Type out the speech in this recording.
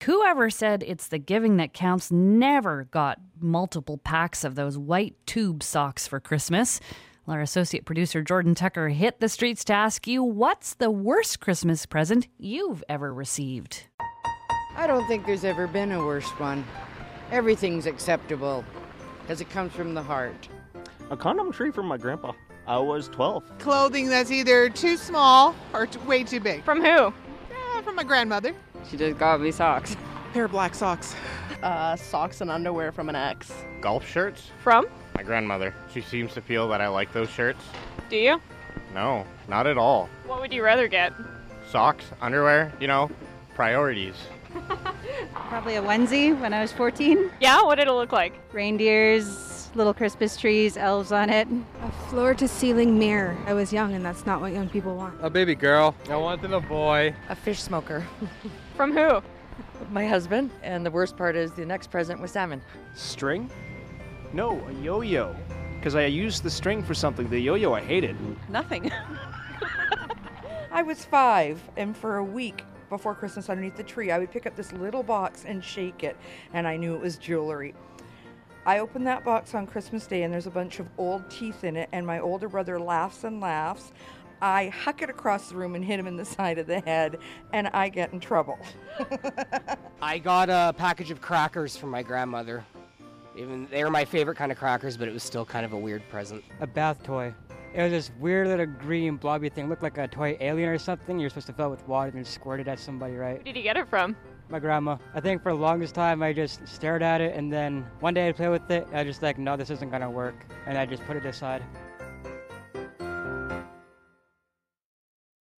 Whoever said it's the giving that counts never got multiple packs of those white tube socks for Christmas. Well, our associate producer Jordan Tucker hit the streets to ask you, what's the worst Christmas present you've ever received? I don't think there's ever been a worse one. Everything's acceptable because it comes from the heart. A condom tree from my grandpa. I was 12. Clothing that's either too small or way too big. From who? From my grandmother. She just got me socks. Pair of black socks. Socks and underwear from an ex. Golf shirts? From? My grandmother. She seems to feel that I like those shirts. Do you? No, not at all. What would you rather get? Socks, underwear, priorities. Probably a onesie when I was 14. Yeah, what did it look like? Reindeers, little Christmas trees, elves on it. A floor-to-ceiling mirror. I was young, and that's not what young people want. A baby girl. I wanted a boy. A fish smoker. From who? My husband. And the worst part is the next present was salmon. String? No, a yo-yo. Because I used the string for something. The yo-yo I hated. Nothing. I was 5, and for a week before Christmas underneath the tree, I would pick up this little box and shake it, and I knew it was jewelry. I opened that box on Christmas Day, and there's a bunch of old teeth in it, and my older brother laughs and laughs. I huck it across the room and hit him in the side of the head, and I get in trouble. I got a package of crackers from my grandmother. Even they were my favorite kind of crackers, but it was still kind of a weird present. A bath toy. It was this weird little green blobby thing. It looked like a toy alien or something. You're supposed to fill it with water and squirt it at somebody, right? Who did you get it from? My grandma. I think for the longest time I just stared at it, and then one day I'd play with it. I just like, no, this isn't gonna work, and I just put it aside.